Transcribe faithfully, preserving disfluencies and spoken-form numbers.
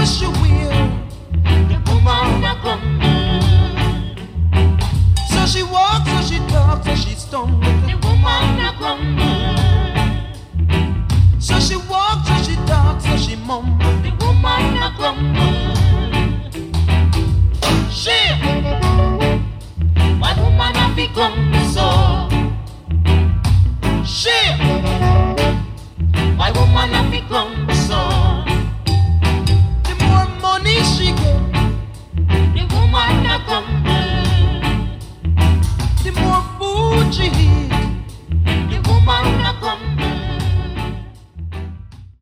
she will. The woman a grumble. So she walks, so she talks, so she stumbles.